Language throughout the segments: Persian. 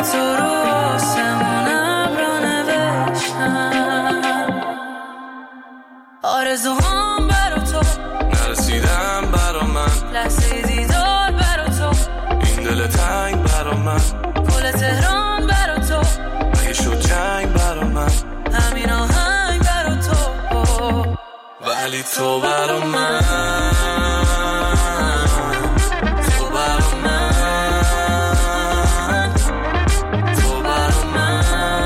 تو رو آسمونم را نوشتم، آرزوهام برا تو نرسیدم برا من، لحظه دیدار برا تو این دل تنگ برا من، گل تهران برا تو اگه شد جنگ برا من، همین آهنگ برا تو، ولی تو برا من، تو برا من، تو برا من،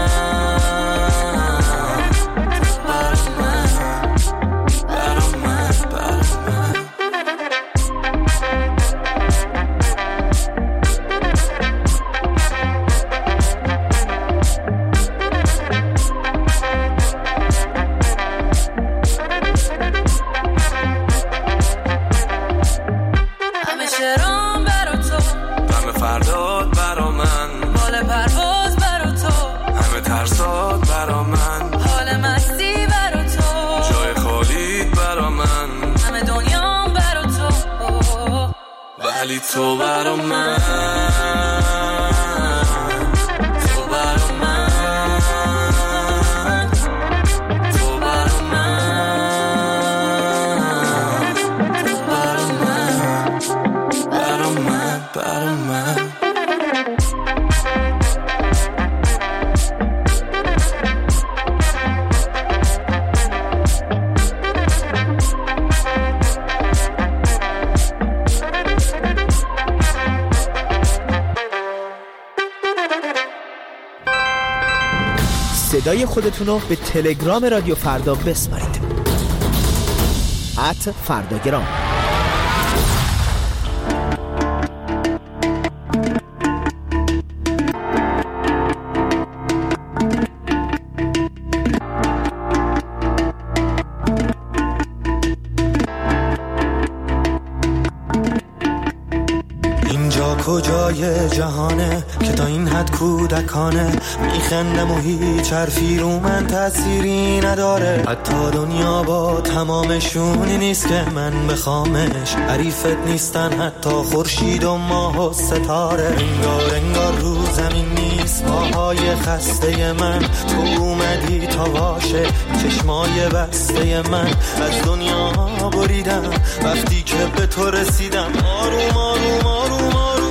تو برا من، برا من، برا من. شرام برا تو، غم فرداد برا من، حال پرواز برا تو، همه ترسات برا من، حال مستی برا تو، جای خالیت برا من، همه دنیام برا تو، ولی تو برا من، تو برا من، تو برا من، تو برا من، برا من، برا من. صدای خودتون رو به تلگرام رادیو فردا بسپارید. @فرداگرام. کجای جهانه که تا این حد کودکانه میخندم و هیچ حرفی رو من تأثیری نداره، حتی دنیا با تمامشونی نیست که من بخوامش، حریفت نیستن حتی خورشید و ماه و ستاره، انگار انگار رو زمین نیست پاهای خسته من، تو اومدی تا باشه چشمای بسته من، از دنیا بریدم وقتی که به تو رسیدم، آروم آروم آروم آروم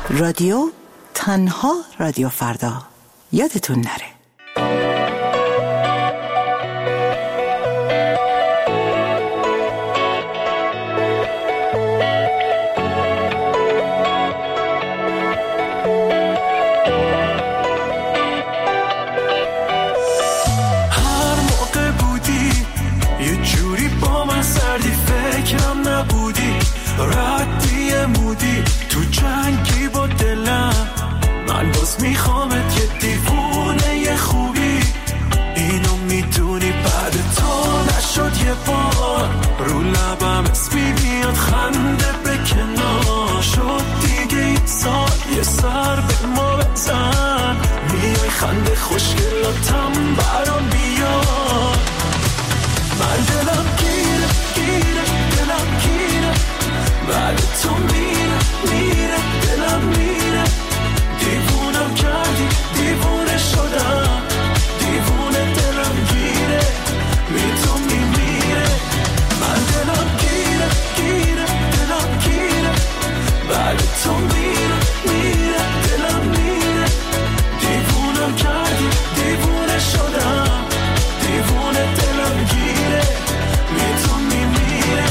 رادیو تنها رادیو فردا، یادتون نره. میخوامت یه دیوونه یه خوبی، اینو میدونی بعد تو نشد یه بار، رو لبم اسمی میاد خنده به کنار، شد دیگه یه سال یه سر به ما بزن، میای خنده خوشگلاتم برام بیار، من دلم گیره گیره دلم گیره، بعد تو میره میره دلم میره، دیوونم کردی دیوونه شدم، دیوونه دلم گیره بی تو میمیره، من دلم گیره گیره دلم گیره، بعد تو میره میره دلم میره، دیوونم کردی دیوونه شدم، دیوونه دلم گیره بی تو میمیره.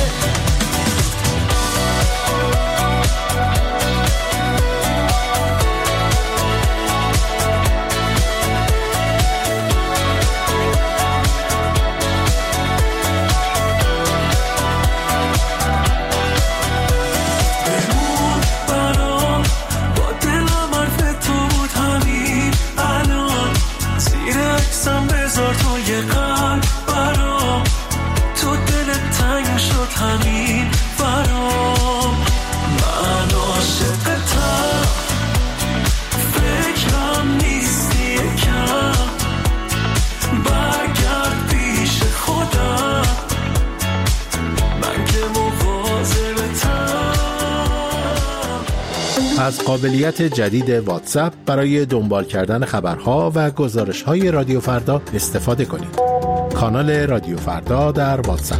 از قابلیت جدید واتساپ برای دنبال کردن خبرها و گزارش‌های رادیو فردا استفاده کنید. کانال رادیو فردا در واتساپ.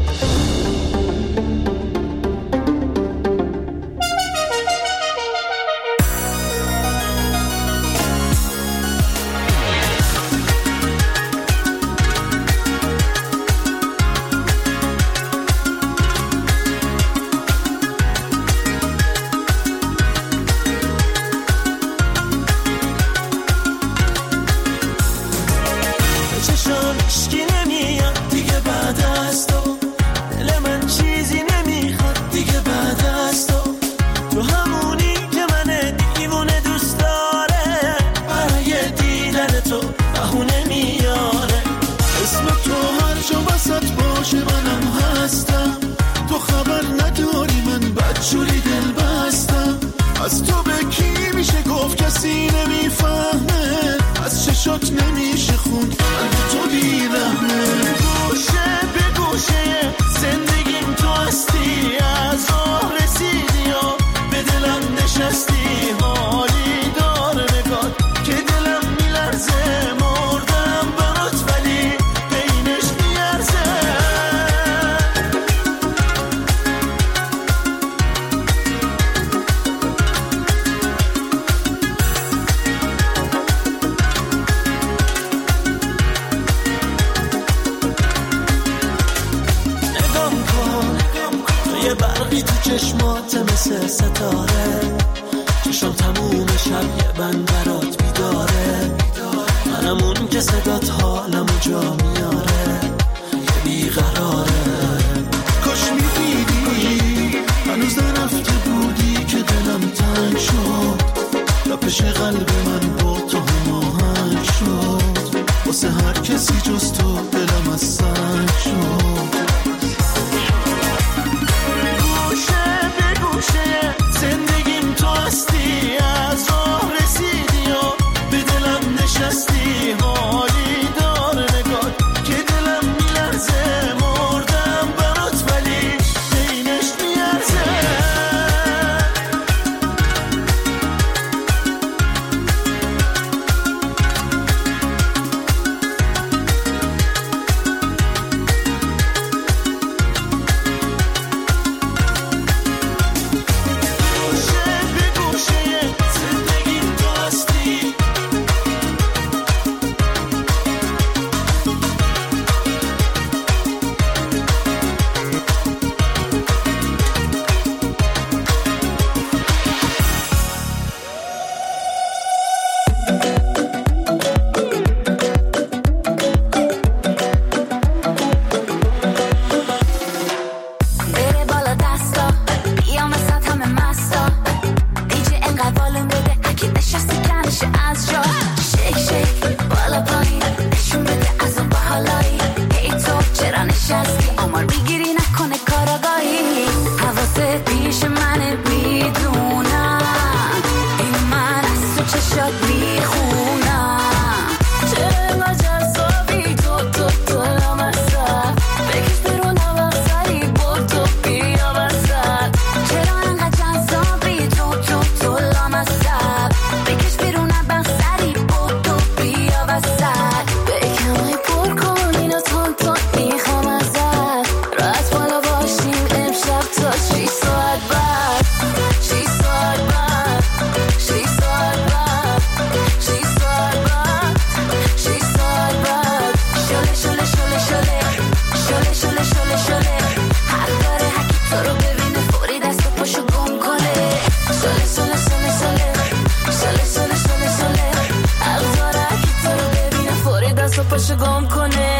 باشه از جا شیک شیک بالا پایین نشون بده از اون باحالایی ای تو چرا نشستی آمار بگیری نکنه کاراگاهی حواست پیش منه میدونم این من از تو چشات میخونم چرا انقدر جذابی تو لامصب بکش بیرون هوا سری بود تو بیا وسط چرا انقدر جذابی تو لامصب بکش بیرون هوا سری بود تو بیا وسط به کمای پر کن اینو تون میخوام ازت راحت بالا باشیم امشب تا 6 ساعت بعد 6 ساعت بعد 6 ساعت بعد 6 ساعت بعد 6 ساعت بعد شله شله شله شله شله شله شله شله حق داره هکی تو رو ببینه فوری دست و پاشو گم کنه شله شله شله شله شله شله شله شله حق داره هکی تو رو ببینه فوری دست و پاشو گم کنه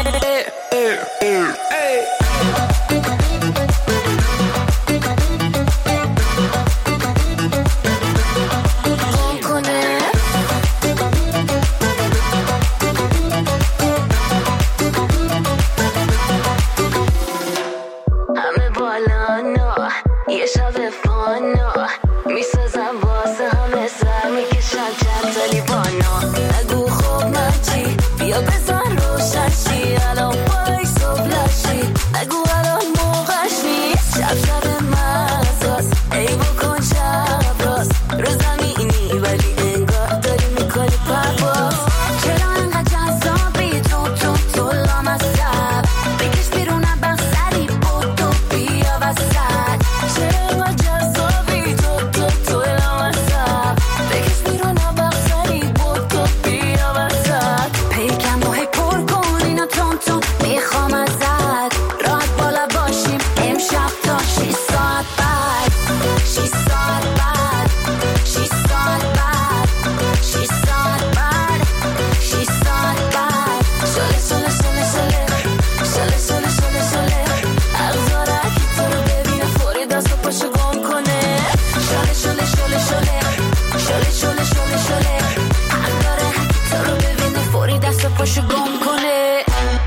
همه بالا نه یه شب فانا میسازم واسه همه سر میکشم چند تا لیوانو نگو خوب من چی بیا بزن روشن شی الان بالای صبح لشی نگو الان موقعش نیست شب مزاست ای بکن شب راست رو زمینی ولی انگار داری میکنی پرواز چرا انقدر جذابی تو لامصب بکش بیرون بخ سری بود تو بیا وسط چرا انقدر جذابی تو لامصب بکش بیرون بخ سری بود تو بیا وسط پیکم رو هی پر کن اینو تون میخوام ازت راحت بالا باشیم امشب تا 6 ساعت بعد 6 ساعت بعد 6 ساعت بعد 6 ساعت بعد 6 ساعت بعد شله شله شله شله شله شله شله شله حق داره که تو رو ببینه فوری دست و پاشو گم کنه شله شله شله شله شله شله شله شله حق داره که تو رو ببینه فوری دست و پاشو گم کنه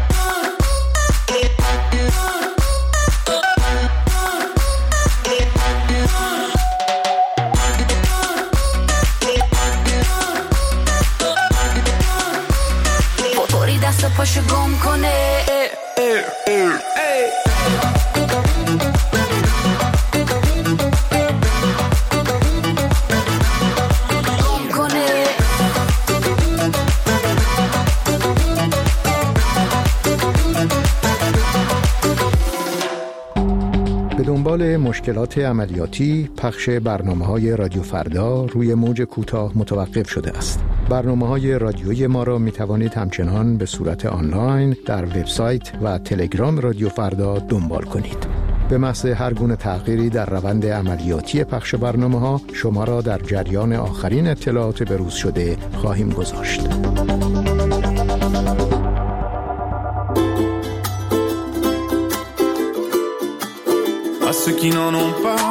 فوری دست و پاشو گم کنه گم کنه به دنبال مشکلات عملیاتی پخش برنامه‌های رادیو فردا روی موج کوتاه متوقف شده است. برنامه‌های رادیویی ما را می‌توانید همچنان به صورت آنلاین در وبسایت و تلگرام رادیو فردا دنبال کنید. به محض هر گونه تغییری در روند عملیاتی پخش برنامه‌ها شما را در جریان آخرین اطلاعات بروز شده خواهیم گذاشت. À ceux qui n'en ont pas,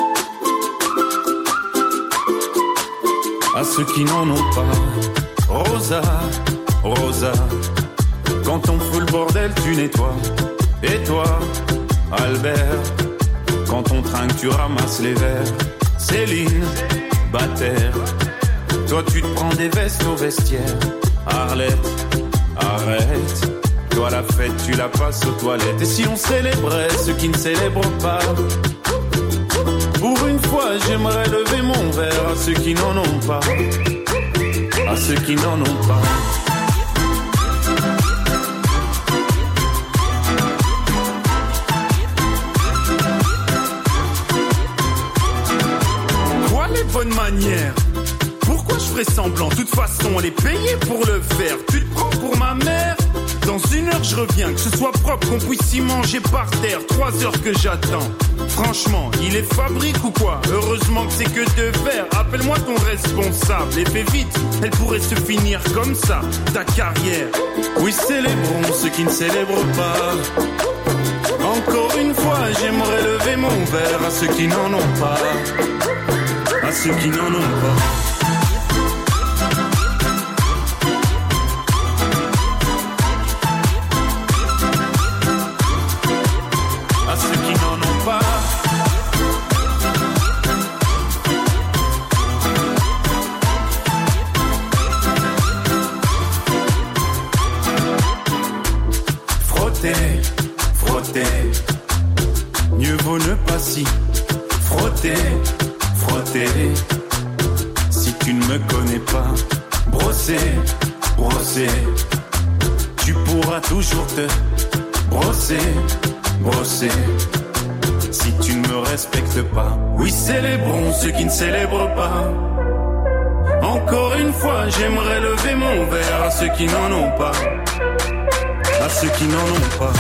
à ceux qui n'en ont pas, Rosa, Rosa, quand on fout le bordel tu nettoies, et toi, Albert, quand on trinque tu ramasses les verres, Céline, Bataire, toi tu te prends des vestes au vestiaire, Arlette, arrête. Toi la fête tu la passes aux toilettes. Et si on célébrait ceux qui ne célèbrent pas, pour une fois j'aimerais lever mon verre à ceux qui n'en ont pas, à ceux qui n'en ont pas. Quoi les bonnes manières? Pourquoi je ferais semblant? De toute façon elle est payée pour le faire. Tu te prends pour ma mère? Dans 1 heure je reviens, que ce soit propre, qu'on puisse y manger par terre. 3 heures que j'attends. Franchement, il est fabrique ou quoi? Heureusement que c'est que de verre. Appelle-moi ton responsable et fais vite, elle pourrait se finir comme ça, ta carrière. Oui, célébrons ceux qui ne célèbrent pas. Encore une fois, j'aimerais lever mon verre à ceux qui n'en ont pas, à ceux qui n'en ont pas. tu ne me connais pas. Brosser, brosser, tu pourras toujours te brosser, brosser. Si tu ne me respectes pas, oui célébrons ceux qui ne célèbrent pas. Encore une fois, j'aimerais lever mon verre à ceux qui n'en ont pas, à ceux qui n'en ont pas.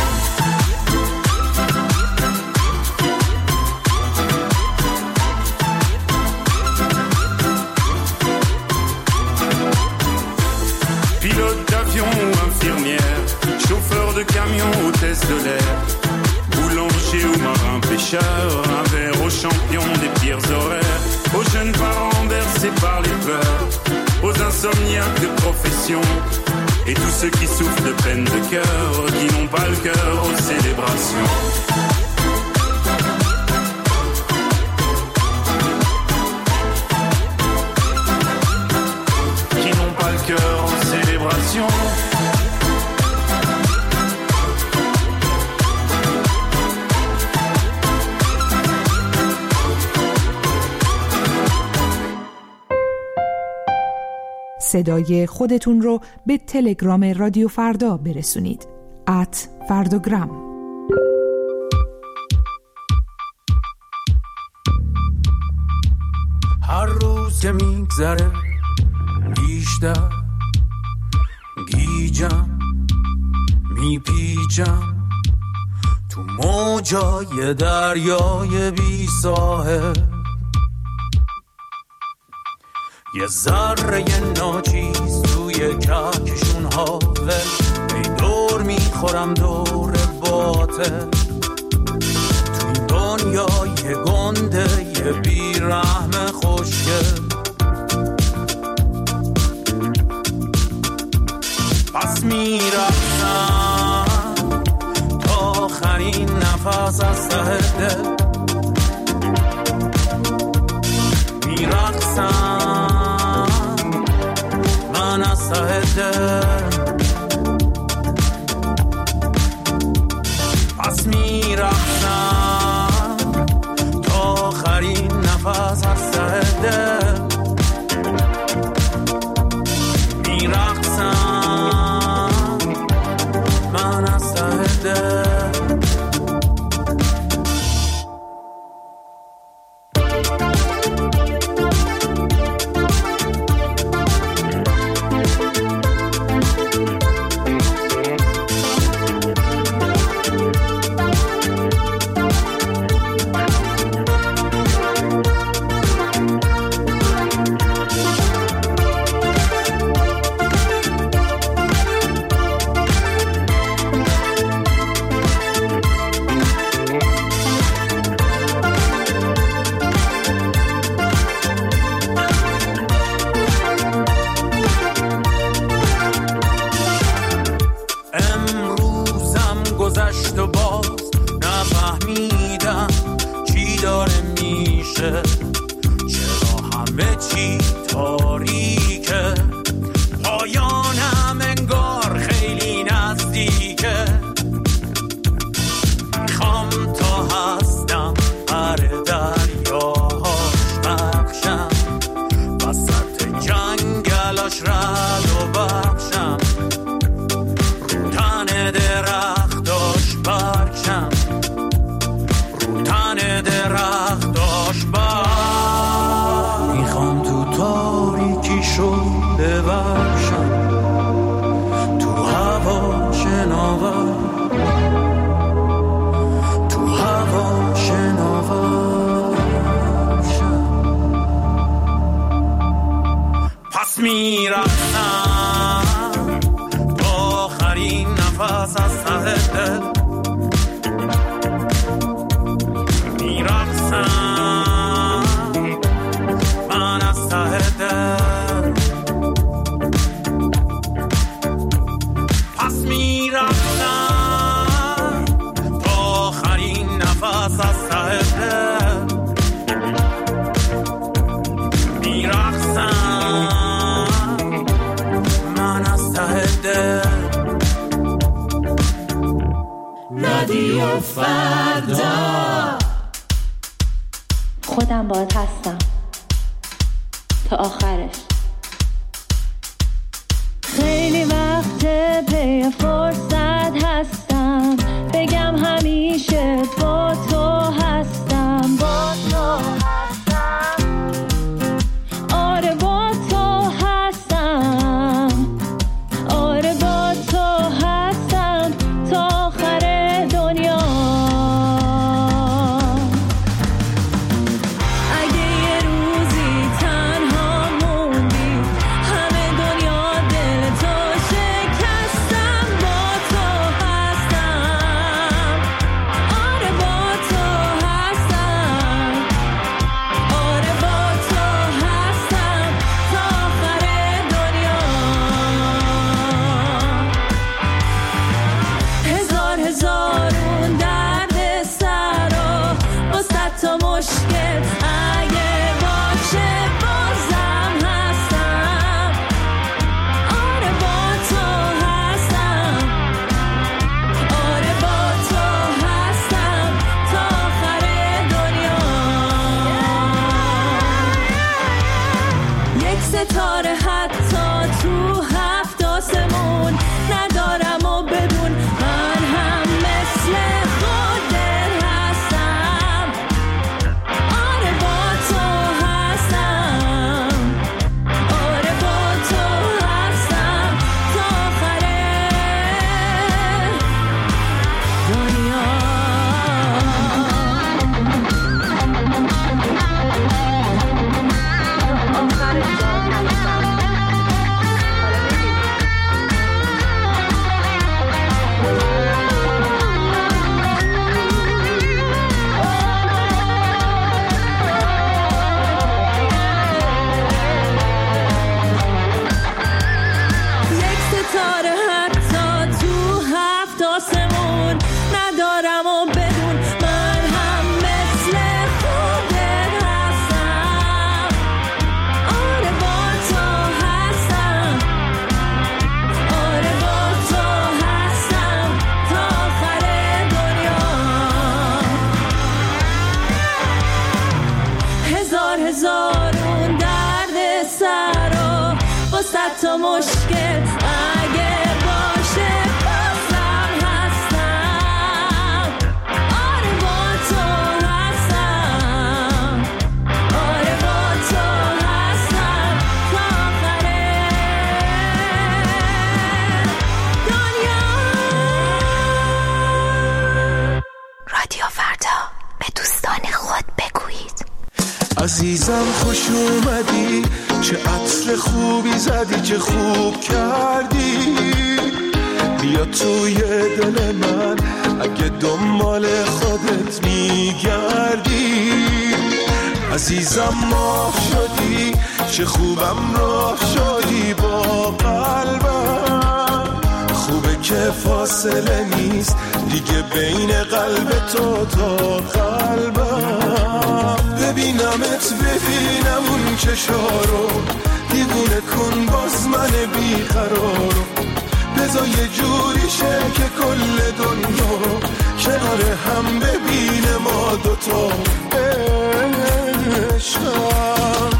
Pilote d'avion ou infirmière, chauffeur de camion, hôtesse de l'air, boulanger ou marin pêcheur, un verre aux champions des pires horaires, aux jeunes parents bercés par les pleurs, aux insomniaques de profession, et tous ceux qui souffrent de peine de cœur, qui n'ont pas le cœur aux célébrations. Qui n'ont pas le cœur aux célébrations. صدای خودتون رو به تلگرام رادیو فردا برسونید. @فرداگرام. هر روز که میگذره بیشتر گیجم، میپیچم تو موجای دریای بی ساحل. یه ذره ناچیز توی کهکشون هاول، ای دور میخورم دور باطل. تو این دنیای گنده یه بیرحم خوشگل. پس میرفتم تا آخرین نفس از ته دل. میرقصم من از ته دل. پس میرقصم تا آخرین نفس از ته دل. میرقصم من از ته دل. رادیو فردا. خودم باهات هستم تا آخرش. خیلی وقت پی فرصت هستم بگم همیشه با تو هستم، با تو هستم، آره با تو هستم، آره با تو هستم تا آخر دنیا. اگه یه روزی تنها موندی همه دنیا دل تو شکستم، با تو هستم، آره با تو هستم، آره با تو هستم تا آخر دنیا. هزارون درد سر و واسه تا مشکل اگه باشه بازم هستم، آره با تو هستم، آره با تو هستم تا آخر دنیا. یک ستاره حتی تو هفت آسمون ندارم و بدون من هم مثل خودت هستم، آره با تو هستم، آره با تو هستم تا آخر دنیا. یک ستاره حتی تو هفت آسمون ندارم و بدون من هم مثل خودت هستم، آره با تو هستم، آره با تو هستم تا آخر دنیا. هزارون درد سر و واسه تا مشکل اگه باشه بازم هستم، آره با تو هستم، آره با تو هستم تا آخر دنیا. رادیو فردا، به دوستان خود بگویید. عزیزم خوش اومدی، چه عطر خوبی زدی، چه خوب کردی، بیا توی دل من اگه دنبال خودت میگردی. عزیزم ماه شدی، چه خوبم راه شدی با قلبم، خوبه که فاصله نیست دیگه بین قلب تو تا قلبم. ببینمت ببینم اون چشارو، دیوونه کن باز من بیقرارو، بذار یه جوری شه که کل دنیا کنار هم ببینه ما دوتا عشقم.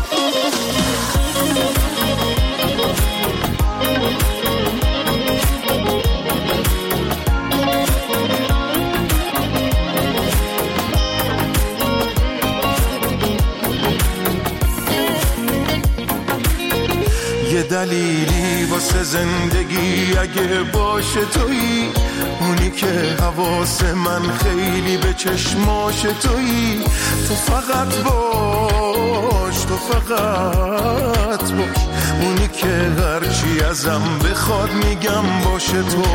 یه دلیلی واسه زندگی اگه باشه تویی، اونی که حواس من خیلی به چشماش تویی. تو فقط باش، تو فقط باش، اونی که هرچی ازم بخواد میگم باشه تو.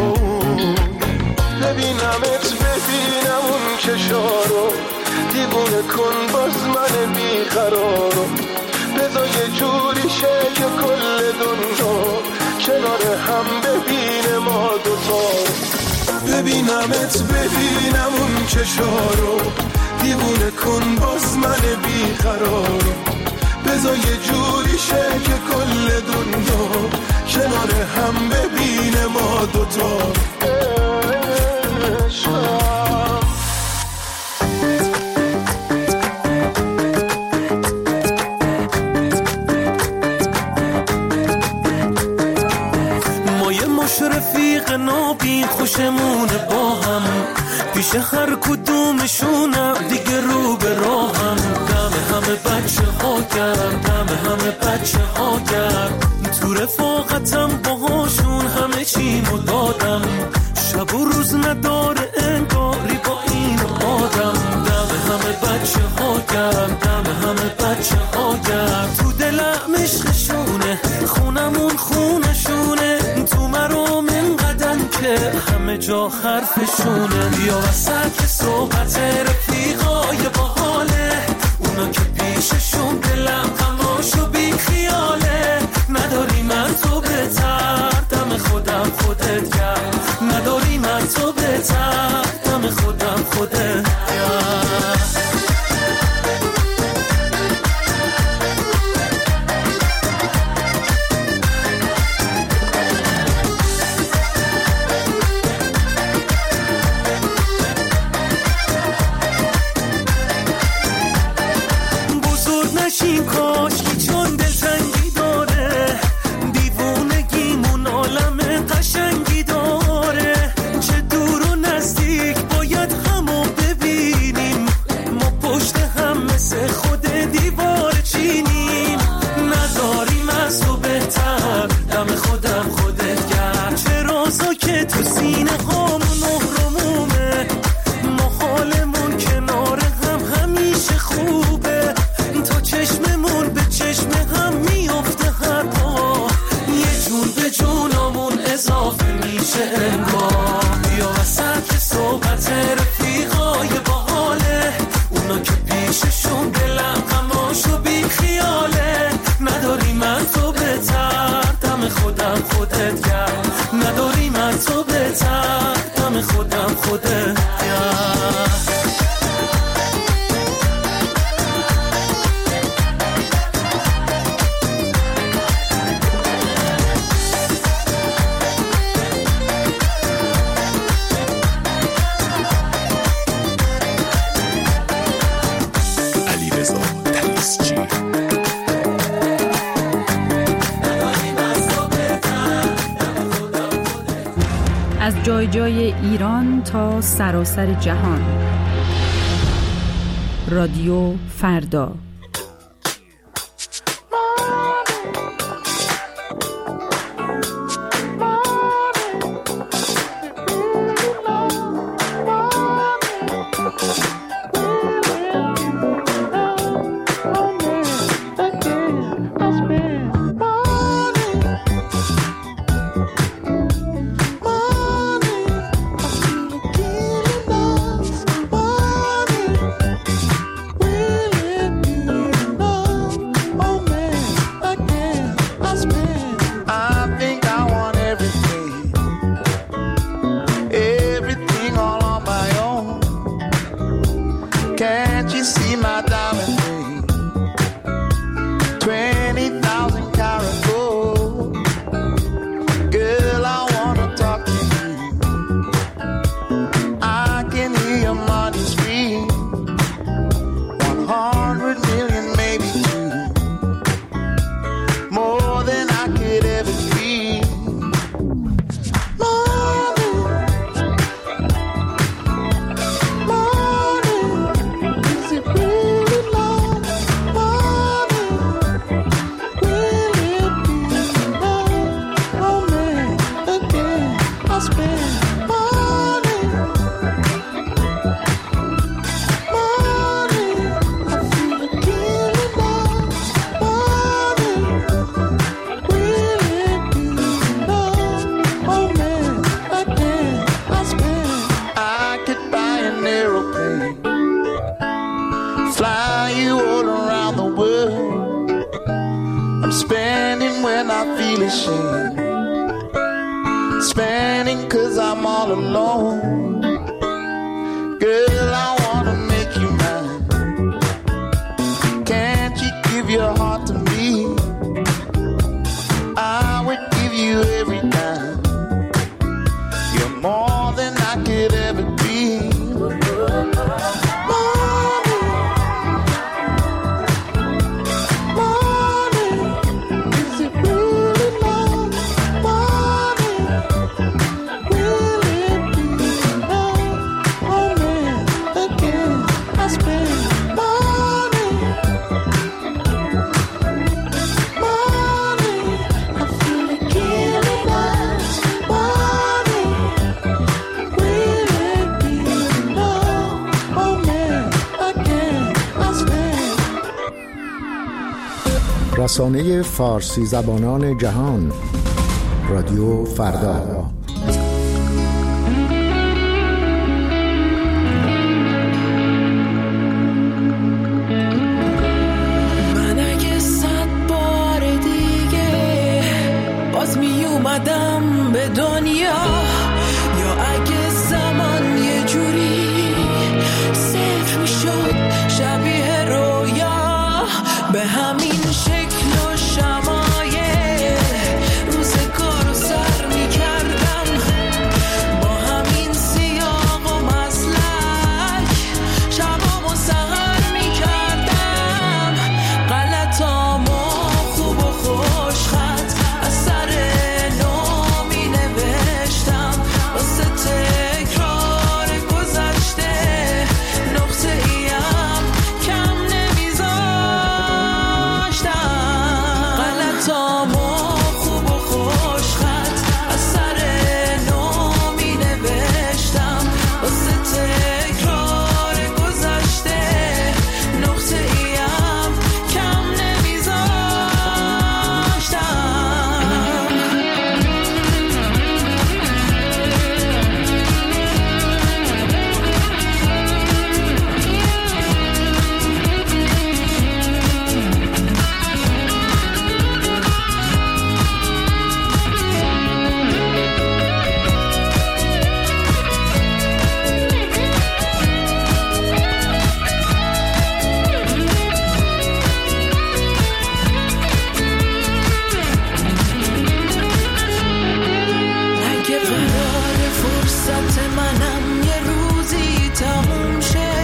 ببینمت ببینم اون چشارو، دیوونه کن باز من بیقرارو، بذار یه جوری شه که کل دنیا کنار هم ببینه ما دوتا. ببینمت ببینم اون چشارو، دیوونه کن باز من بیقرارو، بذار یه جوری شه که کل دنیا کنار هم ببینه ما دوتا عشقم. چه رفیق نابین خوشمونه با هم، پیش هر کدومشونم دیگه رو به راهم. دم همه بچه ها گرم، دم همه بچه ها گرم، تو رفاقتم باهاشون همه چیمو دادم. شب و روز نداره انگاری با این آدم. دم همه بچه ها گرم، دم همه بچه ها گرم، تو دلم عشقشونه، خونمون خونشونه، تو مرام اینقدر که همه جا حرفشونه. بیا وسط صحبت رفیقای باحاله، اونا که پیششون دلم غماشو بی خیاله. نداری من تو بهتر، دم خودم خودت گرم، نداری من تو بهتر، دم خودم خودت گرم. نشین کاشکی چون دلتنگی داره، دیوونگیمون عالم قشنگی داره. چه دور و نزدیک باید همو ببینیم، ما پشت هم مثل خود دیوار چینیم. نداریم از تو بهتر، دم خودم خودت گرم، چه رازا که تو سینه هامون نهرمومه. ما حالمون کنار هم همیشه خوبه، چشممون به چشم هم میافته هر پا، یه جون به جونمون اضافه میشه انگار. بیا وسط صحبت رفیقای باحاله، اونا که پیششون دلم غماشو بی خیاله. نداری من تو بهتر، دم خودم خودت گرم، نداری من تو بهتر، دم خودم خودت گرم. از جای جای ایران تا سراسر جهان، رادیو فردا. Spending 'cause I'm all alone. Girl, I wanna make you mine. Can't you give your heart to me? I would give you every dime. You're more than I could ever be. رسانه فارسی زبانان جهان، رادیو فردا. من اگه 100 بار دیگه باز می اومدم به دنیا، یا اگه زمان یه جوری صفر می شد شبیه رویا، به همین شکل و شمایه روزگار رو سر می کردم، با همین سیاق و مسلک شبام و سهر می کردم، غلطام و خوب و خوش خط از سر نو می نوشتم، واسه تکرار گذشته نقطه ایم کم نمیذاشتم، غلطام و خوب و خوش خط از سر نو می نوشتم، واسه تکرار گذشته نقطه ایم کم نمیذاشتم. اگه قرار فرصت منم یه روزی تموم شه،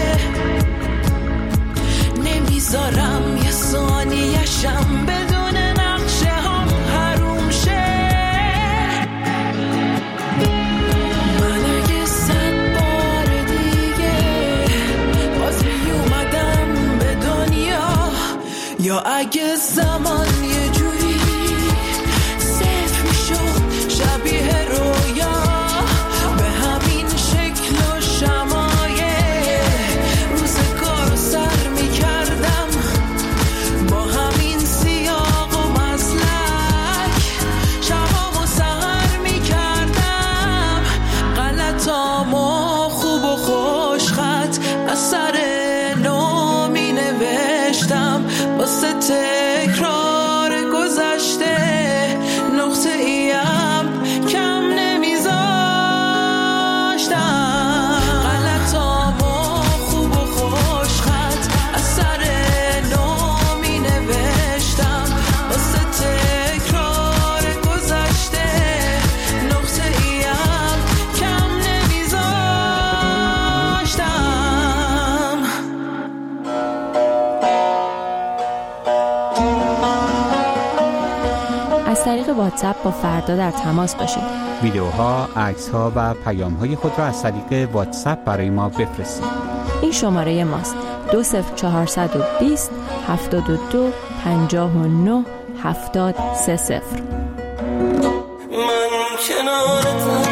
نمیذارم یه ثانیه‌شم بدون نقشه هم حروم شه. من اگه 100 بار دیگه باز می اومدم به دنیا، یا اگه زمان یه جوری صفر می شد شبیه رویا، به همین شکل و شمایه روزگار رو سر می کردم، با همین سیاق و مسلک شبام و سهر می کردم، غلطام و خوب و خوش خط از سر نو می نوشتم، واسه تکرار گذشته نقطه ایم کم نمیذاشتم، غلطام و خوب و خوش خط از سر نو می نوشتم، واسه تکرار گذشته نقطه ایم کم نمیذاشتم. از طریق واتساپ با فردا در تماس باشید. ویدیوها، عکس‌ها و پیام‌های خود را از طریق واتساپ برای ما بفرستید. این شماره ماست: 20420 72 59 70 30. من کنارتم،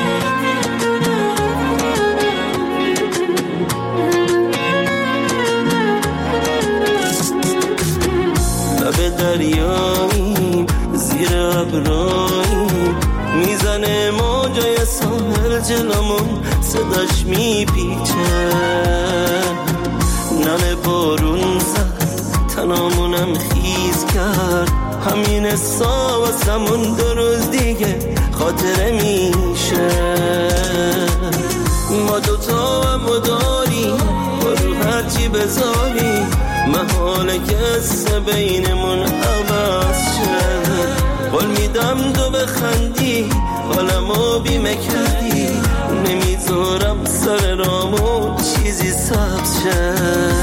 لب دریاییم زیر ابراییم، میزنه موجای ساحل جلومون صداش میپیچه، نم بارون زد تنامونم خیز کرد، همین حسا واسمون 2 روز دیگه خاطره میشه، ما دوتا هم داریم با رو هرچی بذاریم، محاله که قصه بینمون عوض شه، قول میدم تو بخندی حالمو بیمه کردی، نمیذارم سر رامو چیزی سبز شه،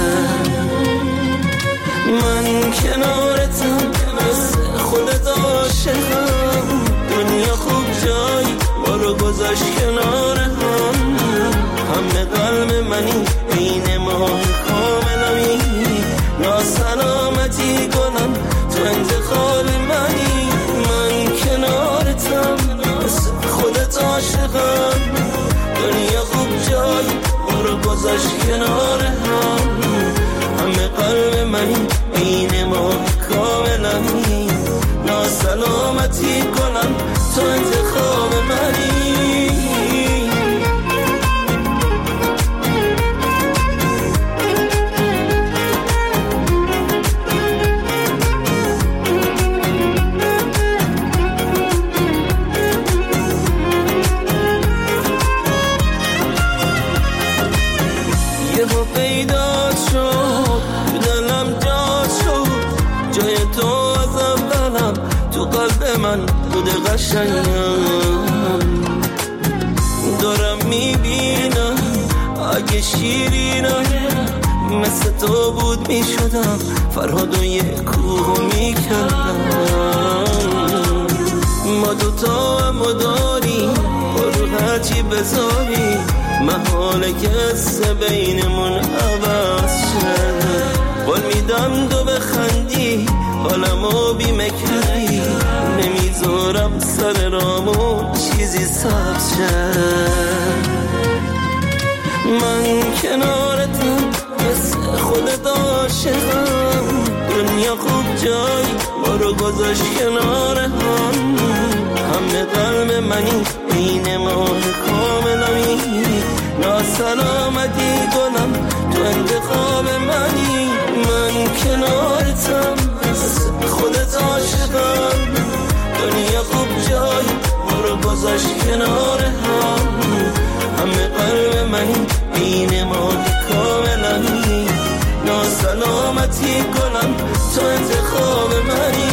من کنارتم مثل خودت عاشقم، دنیا خوب جای ما رو گذاشت کنار همه قلب منی بین ما کاملمی، ناسلامتی کنم تو انتخاب منی، من کنارتم مثل خودت عاشقم، دنیا خوب جای ما رو گذاشت کنار همه قلب منی بین ما کاملمی. سلامتی کنم تو انتخاب منی. یهو پیدا شد تو دلم جا شد جای تو از اولم تو قلب من بود قشنگم. دارم میبینم اگه شیرینم مثل تو بود میشدم فرهاد و یه کوه میکردم. ما دوتا اما داریم برو هرچی بذاری محاله کسه بینمون عوض شد. قول میدم دو بخندی حالمو بیمه کردی نمیذارم سر رامون چیزی سبز شد. من کنارتم مثل خودت عاشقم دنیا خوب جای ما رو گذاشت کنار همه قلب منی این ماه کاملمی ناسلامتی کنم تو انتخاب منی. من کنارتم مثل خودت عاشقم دنیا خوب جای ما رو گذاشت کنار همه قلب منی این ماه کاملمی ناسلامتی کنم تو انتخاب منی.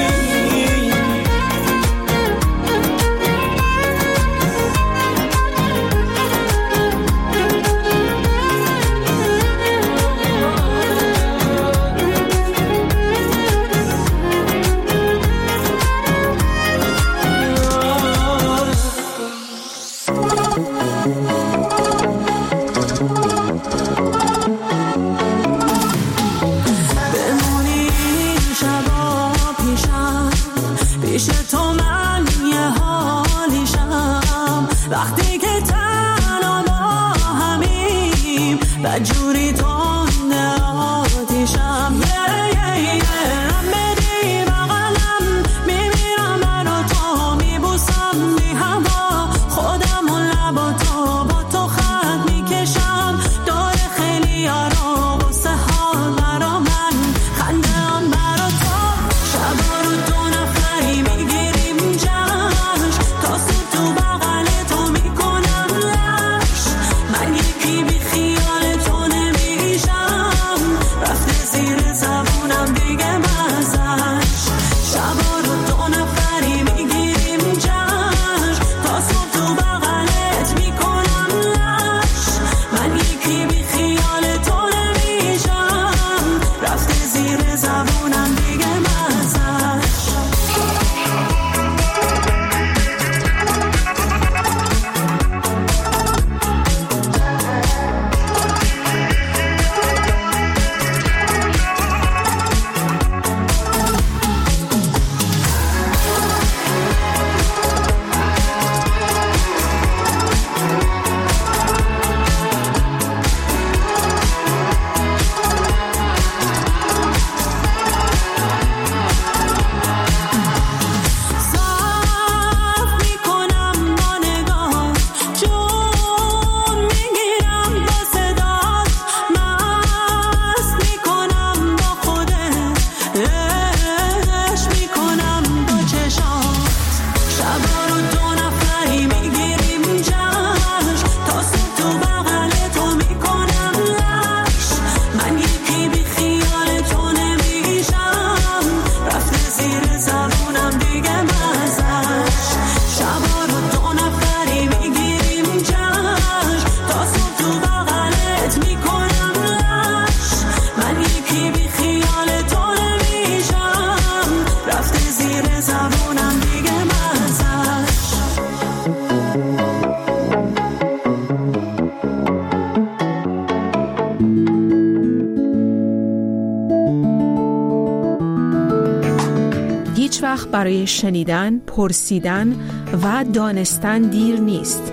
هیچ وقت برای شنیدن، پرسیدن و دانستن دیر نیست.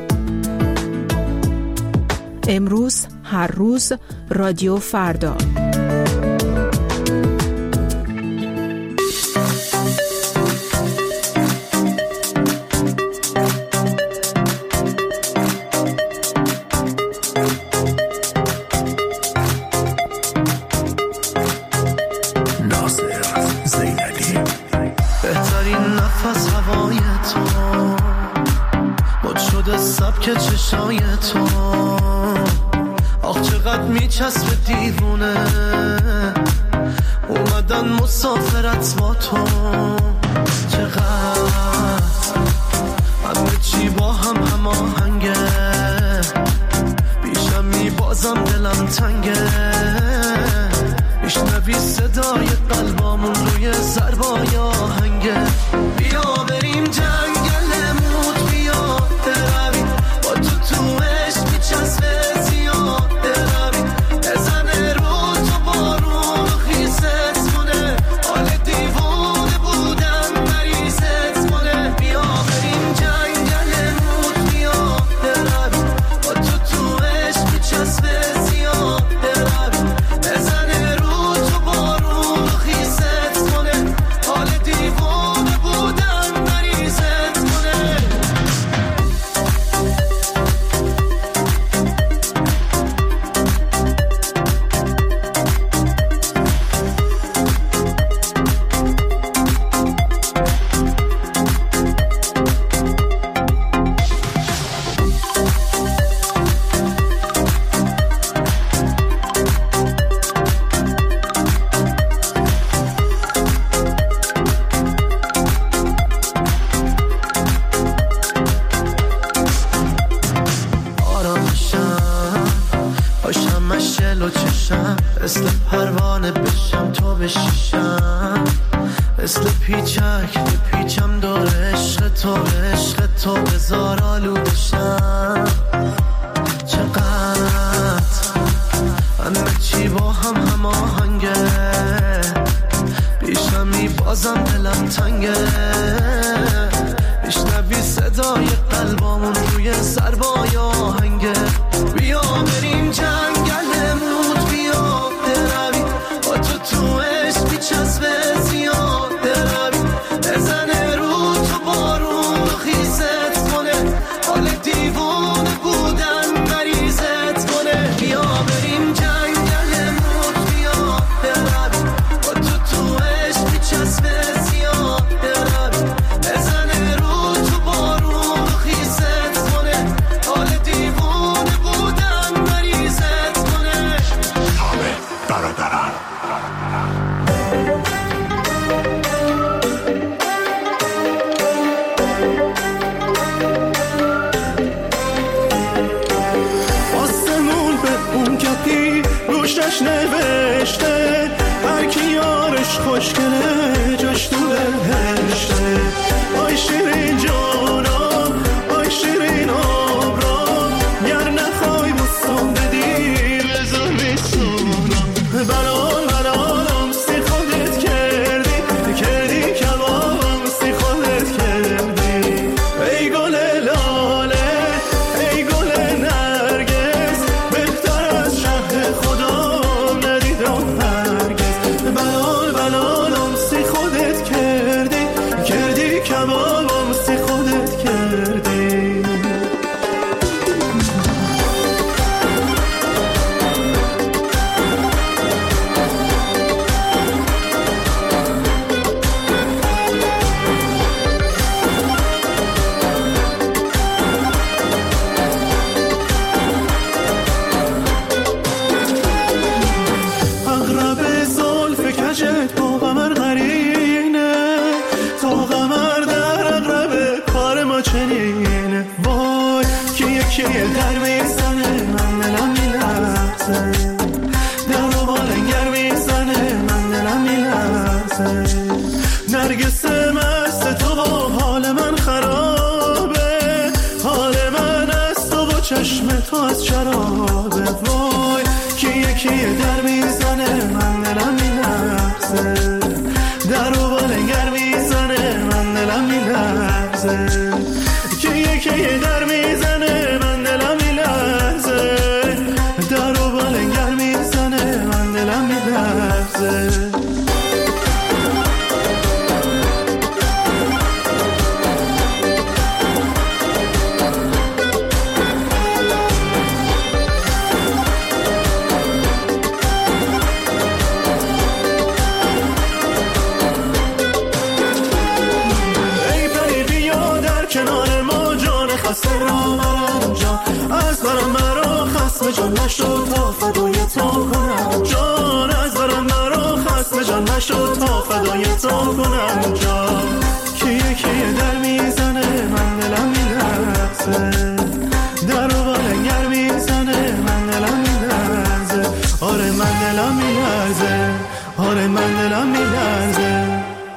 امروز، هر روز، رادیو فردا. که چشای تو آخ چقدر میچسبه دیوونه اومدن مسافرت با تو چقدر همه چی با هم هماهنگه بیشم میبازم دلم تنگه میشنوی صدای قلبامون روی ضربای آهنگه بیا بریم جنگلمون بیا برویم با تو عشق میچسبه زیاد برویم بزنه رو تو بارون خیست کنه حال دیوونه بودن مریضت کنه بیا بریم جنگلمون بیا برویم با تو عشق میچسبه زیاد برویم بزنه رو تو بارون خیست کنه حال دیوونه بودن مریضت کنه باشم مشل و چشم مثل پروانه بشم تو بشیشم مثل پیچک پیچم دور عشق تو بزار آلودشم چقدر همه چی با هم هماهنگه بیشم میبازم دلم تنگه میشنوی صدای قلبامون روی ضربای آهنگه بیا بریم جنگلمون بیا برویم با تو عشق میچسبه زیاد برویم بزنه رو تو بارون خیست کنه حال دیوونه بودن مریضت کنه بیا بریم جنگلمون بیا برویم با تو عشق میچسبه زیاد برویم بزنه رو تو بارون خیست کنه حال دیوونه بودن مریضت کنه همه برادران آسمون به اون کتی روشش نوشته هر کی یارش خوشگله جاش تو بهشته آی شیرین جانم آی شیرین آبرام گر نخوای بستان بدی بزن میسونم بلالم سی خودت کردی کبابم سی خودت کردی ای گل لاله ای گل نرگس بهتر از شهر خدا ندیدم هرگز بلالم سی خودت کردی کبابم سی خودت کردی اغرب زلف کجت با قمر قرینه تا قمر در اغرب کار ما چنینه وای که یکی در میزنه من دلم میلرزه در و بالنگر میزنه من دلم میلرزه نرگس مست تو با حال من خرابه حال من از تو با چشم تو از شرابه وای که یکی در میزنه من دلم میلرزه در و بالنگر میزنه من دلم میلرزه که یکی در میزنه من دلم میلرزه در و بالنگر میزنه من دلم میلرزه خسته جان نشد تا فدای تو کنم جان، از برم مرا خسته جان نشد تا فدای تو کنم جان. کیه کیه در میزنه من دلم میلرزه، در و بالنگر میزنه من دلم میلرزه، آره من دلم میلرزه، آره من دلم میلرزه.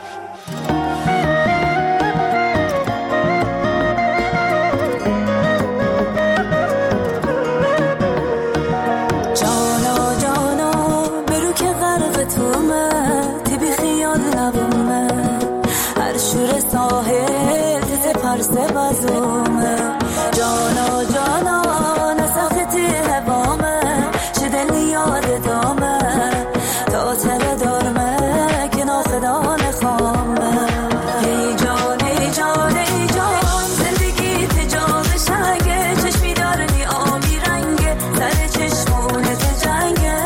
پرسه بازومه جانا جانا نسختی هوامه چه دل یاد دامه تا تره دارمه که ناخدان خامه. ای جان ای جان ای جان زندگی تجاوش اگه چشمی دارنی آبی رنگه سر چشمونت جنگه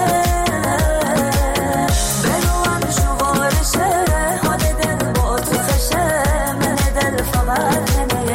بگو هم شوارشه حال دل با تو خشه من دل فقط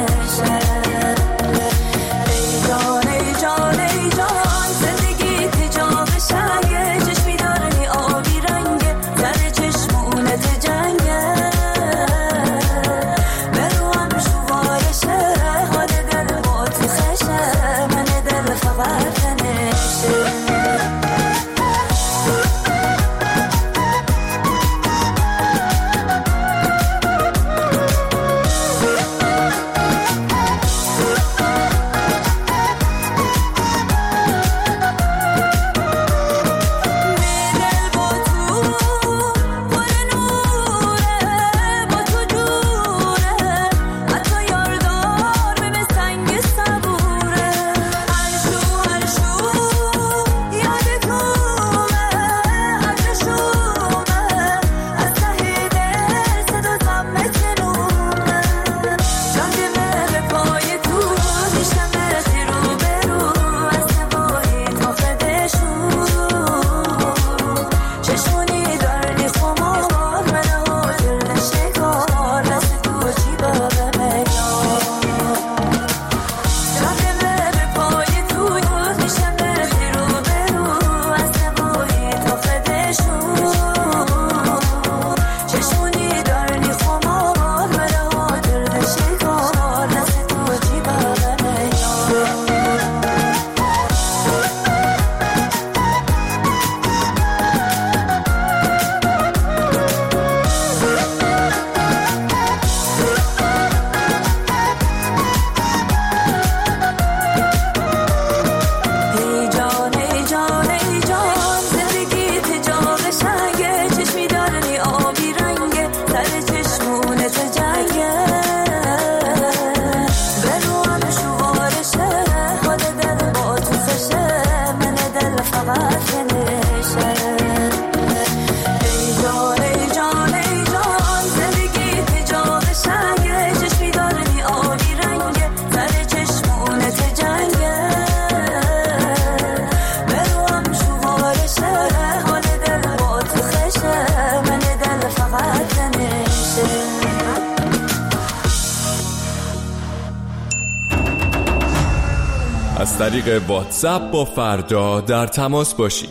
از طریق واتساپ با فردا در تماس باشید.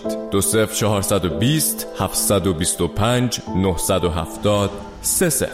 20420 725 970 30.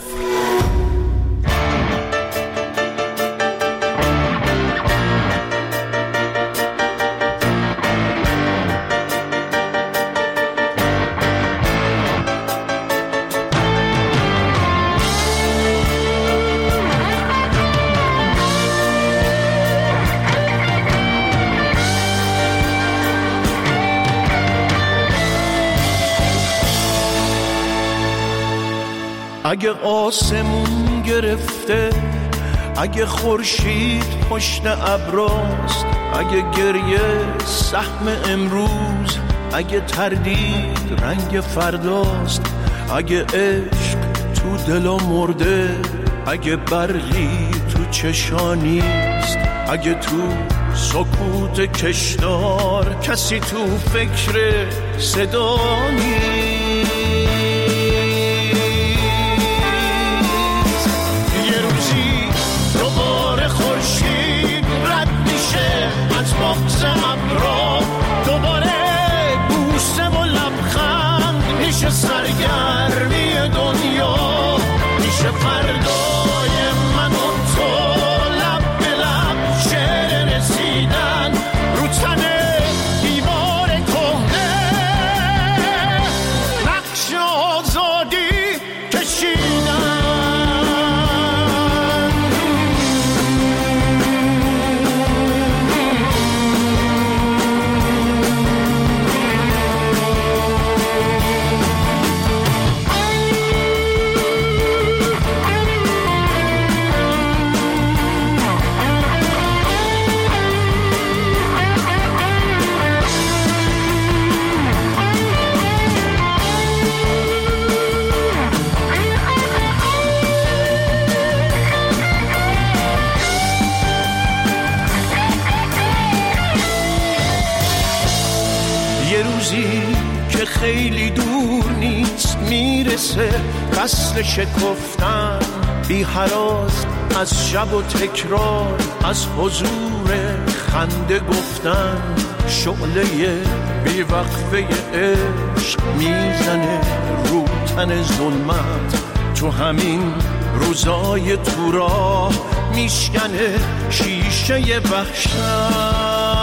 اگه آسمون گرفته، اگه خورشید پشت ابراست، اگه گریه سهم امروز، اگه تردید رنگ فرداست، اگه عشق تو دلا مرده، اگه برقی تو چشانیست، اگه تو سکوت کشدار کسی تو فکر صدا نیست. یه روزی دوباره خورشید رد میشه از بغض ابرا، فردای من و تو لب به لب شعر رسیدن رو تن دیوار کهنه نقش آزادی کشیدن. که خیلی دور نیست میرسه فصل شکفتن بی هراس از شب و تکرار از حضور خنده گفتن. شعله بی وقفه عشق میزنه رو تن ظلمت تو همین روزای تو راه میشکنه شیشه وحشت.